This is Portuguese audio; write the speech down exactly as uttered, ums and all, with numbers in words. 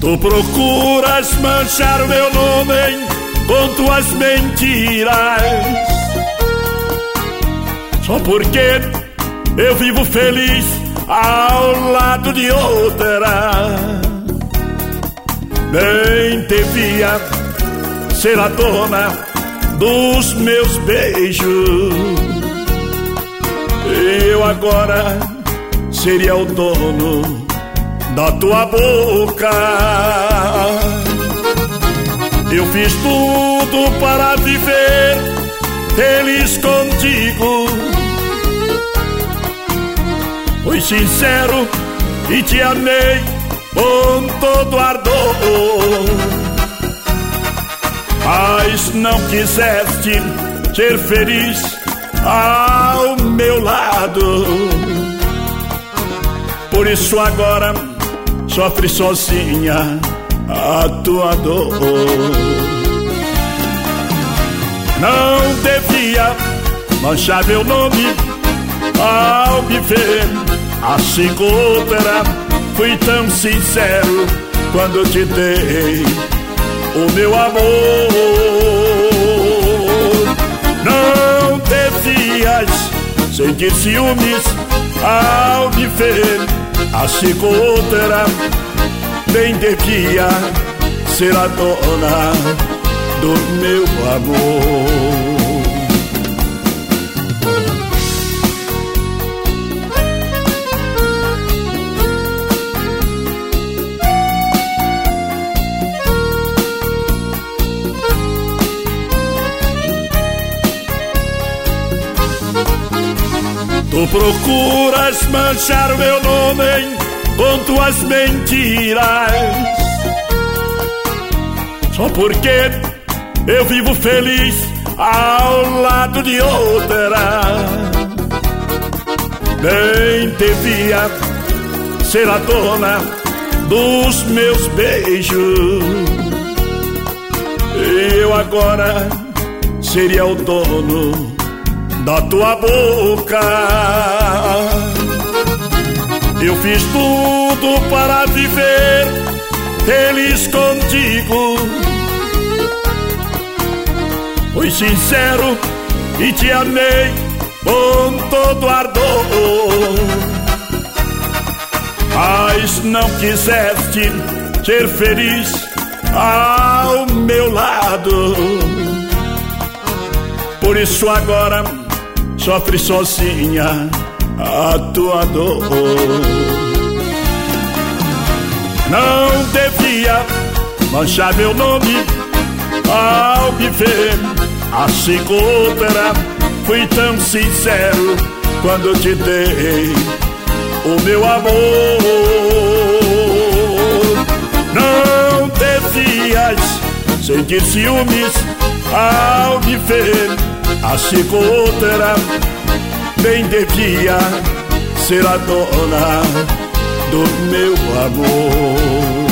Tu procuras manchar o meu nome com tuas mentiras, só porque eu vivo feliz ao lado de outra. Nem devia ser a dona dos meus beijos, eu agora seria o dono da tua boca. Eu fiz tudo para viver feliz contigo, fui sincero e te amei com todo ardor, mas não quiseste ser feliz ao meu lado. Por isso agora sofre sozinha a tua dor. Não devia manchar meu nome ao me ver assim com outra. Fui tão sincero quando te dei o meu amor. Não devias sentir ciúmes ao me ver assim com outra. Nem devia ser a dona do meu amor. Tu procuras manchar o meu nome com tuas mentiras, só porque eu vivo feliz ao lado de outra. Nem devia ser a dona dos meus beijos, eu agora seria o dono da tua boca. Eu fiz tudo para viver feliz contigo, fui sincero e te amei com todo ardor, mas não quiseste ser feliz ao meu lado. Por isso agora sofre sozinha a tua dor. Não devia manchar meu nome ao me ver assim com outra. Fui tão sincero quando te dei o meu amor. Não devias sentir ciúmes ao me ver assim com outra. Nem devia ser a dona do meu amor.